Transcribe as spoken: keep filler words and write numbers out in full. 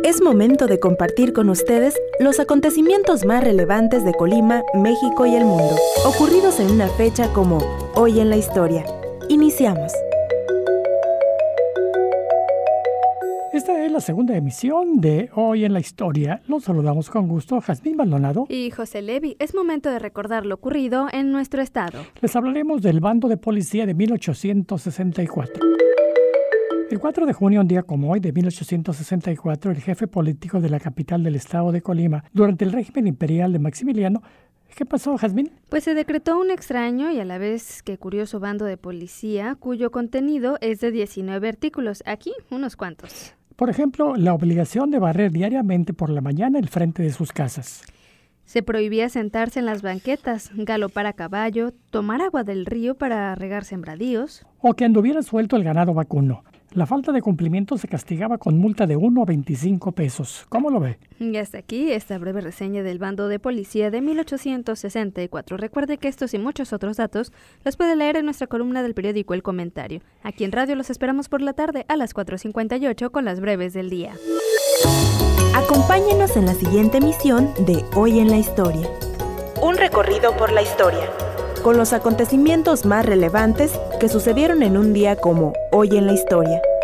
Es momento de compartir con ustedes los acontecimientos más relevantes de Colima, México y el mundo, ocurridos en una fecha como Hoy en la Historia. Iniciamos. Esta es la segunda emisión de Hoy en la Historia. Los saludamos con gusto, Jazmín Maldonado y José Levi. Es momento de recordar lo ocurrido en nuestro estado. Les hablaremos del bando de policía de mil ochocientos sesenta y cuatro. El cuatro de junio, un día como hoy de mil ochocientos sesenta y cuatro, el jefe político de la capital del estado de Colima, durante el régimen imperial de Maximiliano. ¿Qué pasó, Jazmín? Pues se decretó un extraño y a la vez que curioso bando de policía, cuyo contenido es de diecinueve artículos. Aquí, unos cuantos. Por ejemplo, la obligación de barrer diariamente por la mañana el frente de sus casas. Se prohibía sentarse en las banquetas, galopar a caballo, tomar agua del río para regar sembradíos. O que anduviera suelto el ganado vacuno. La falta de cumplimiento se castigaba con multa de uno a veinticinco pesos. ¿Cómo lo ve? Y hasta aquí esta breve reseña del bando de policía de mil ochocientos sesenta y cuatro. Recuerde que estos y muchos otros datos los puede leer en nuestra columna del periódico El Comentario. Aquí en radio los esperamos por la tarde a las cuatro cincuenta y ocho con las breves del día. Acompáñenos en la siguiente emisión de Hoy en la Historia. Un recorrido por la historia, con los acontecimientos más relevantes que sucedieron en un día como Hoy en la Historia.